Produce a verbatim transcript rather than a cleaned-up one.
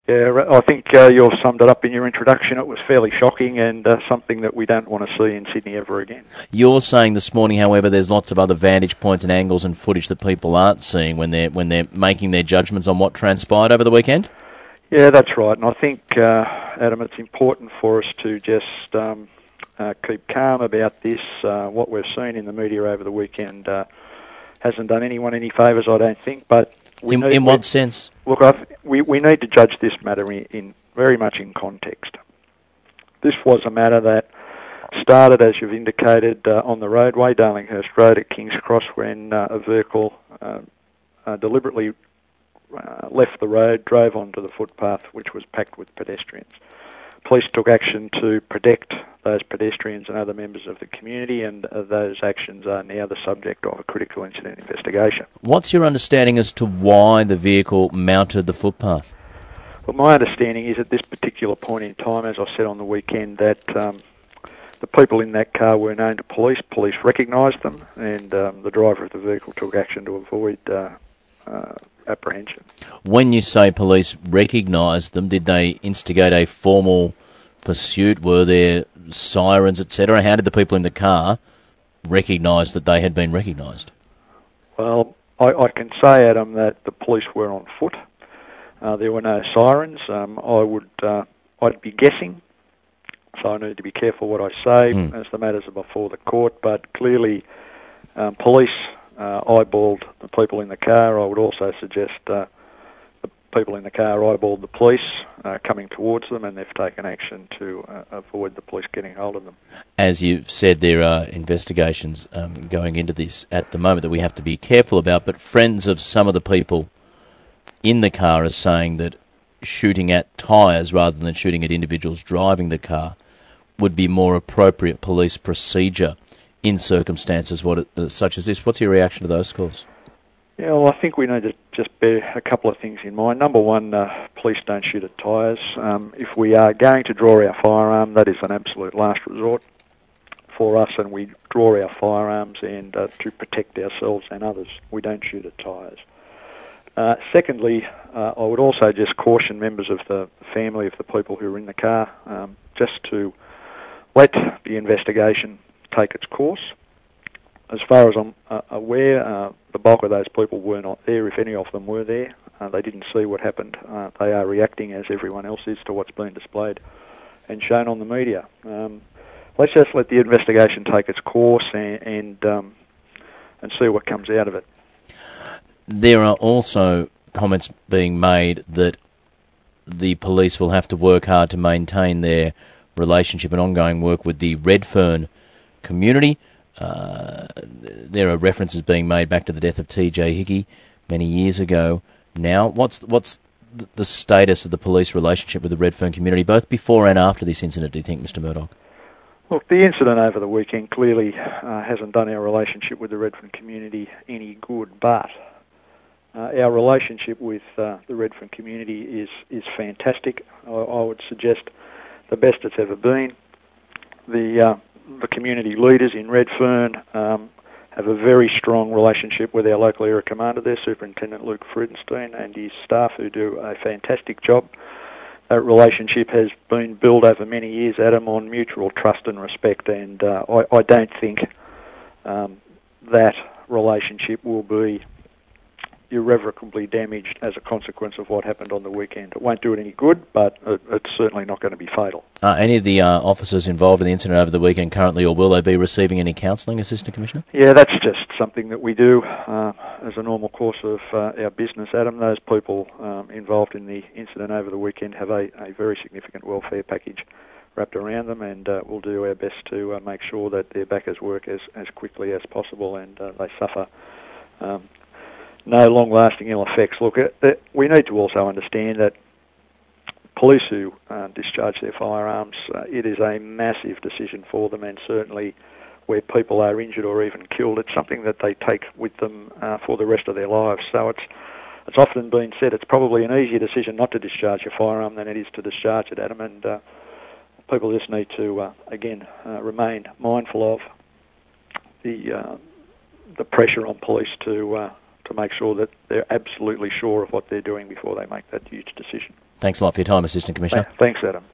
Yeah, I think uh, you've summed it up in your introduction. It was fairly shocking and uh, something that we don't want to see in Sydney ever again. You're saying this morning, however, there's lots of other vantage points and angles and footage that people aren't seeing when they're when they're making their judgments on what transpired over the weekend? Yeah, that's right. And I think, uh, Adam, it's important for us to just um, uh, keep calm about this. Uh, what we've seen in the media over the weekend uh, hasn't done anyone any favours, I don't think. But we in, need, in what sense? Look, I th- we, we need to judge this matter in, in very much in context. This was a matter that started, as you've indicated, uh, on the roadway, Darlinghurst Road at King's Cross, when uh, a vehicle uh, uh, deliberately uh, left the road, drove onto the footpath, which was packed with pedestrians. Police took action to protect those pedestrians and other members of the community, and uh, those actions are now the subject of a critical incident investigation. What's your understanding as to why the vehicle mounted the footpath? Well, my understanding is at this particular point in time, as I said on the weekend, that um, the people in that car were known to police. Police recognised them, and um, the driver of the vehicle took action to avoid uh, uh, apprehension. When you say police recognised them, did they instigate a formal pursuit? Were there sirens, et cetera? How did the people in the car recognise that they had been recognised? Well, I, I can say, Adam, that the police were on foot. Uh, there were no sirens. Um, I would, uh, I'd be guessing, so I need to be careful what I say mm. as the matters are before the court. But clearly, um, police uh, eyeballed the people in the car. I would also suggest uh, the people in the car eyeballed the police uh, coming towards them, and they've taken action to uh, avoid the police getting hold of them. As you've said, there are investigations um, going into this at the moment that we have to be careful about. But friends of some of the people in the car are saying that shooting at tyres rather than shooting at individuals driving the car would be more appropriate police procedure in circumstances what, uh, such as this. What's your reaction to those calls? Yeah, well, I think we need to just bear a couple of things in mind. Number one, uh, police don't shoot at tyres. Um, if we are going to draw our firearm, that is an absolute last resort for us, and we draw our firearms and uh, to protect ourselves and others. We don't shoot at tyres. Uh, secondly, uh, I would also just caution members of the family of the people who were in the car um, just to let the investigation take its course. As far as I'm uh, aware, uh, the bulk of those people were not there. If any of them were there, uh, they didn't see what happened. Uh, they are reacting, as everyone else is, to what's been displayed and shown on the media. Um, let's just let the investigation take its course and and, um, and see what comes out of it. There are also comments being made that the police will have to work hard to maintain their relationship and ongoing work with the Redfern community. Uh, there are references being made back to the death of T J Hickey many years ago. Now, what's what's the status of the police relationship with the Redfern community, both before and after this incident, do you think, Mister Murdoch? Look, the incident over the weekend clearly uh, hasn't done our relationship with the Redfern community any good, but Uh, our relationship with uh, the Redfern community is, is fantastic. I, I would suggest the best it's ever been. The, uh, the community leaders in Redfern um, have a very strong relationship with our local area commander there, Superintendent Luke Freudenstein, and his staff, who do a fantastic job. That relationship has been built over many years, Adam, on mutual trust and respect, and uh, I, I don't think um, that relationship will be irrevocably damaged as a consequence of what happened on the weekend. It won't do it any good, but it, it's certainly not going to be fatal. Uh, any of the uh, officers involved in the incident over the weekend currently, or will they be receiving any counselling, Assistant Commissioner? Yeah, that's just something that we do uh, as a normal course of uh, our business, Adam. Those people um, involved in the incident over the weekend have a, a very significant welfare package wrapped around them, and uh, we'll do our best to uh, make sure that they're back as work as, as quickly as possible, and uh, they suffer um, no long-lasting ill effects. Look, uh, uh, we need to also understand that police who uh, discharge their firearms, uh, it is a massive decision for them, and certainly where people are injured or even killed, it's something that they take with them uh, for the rest of their lives. So it's it's often been said it's probably an easier decision not to discharge your firearm than it is to discharge it, Adam, and uh, people just need to, uh, again, uh, remain mindful of the, uh, the pressure on police to... Uh, to make sure that they're absolutely sure of what they're doing before they make that huge decision. Thanks a lot for your time, Assistant Commissioner. Thanks, Adam.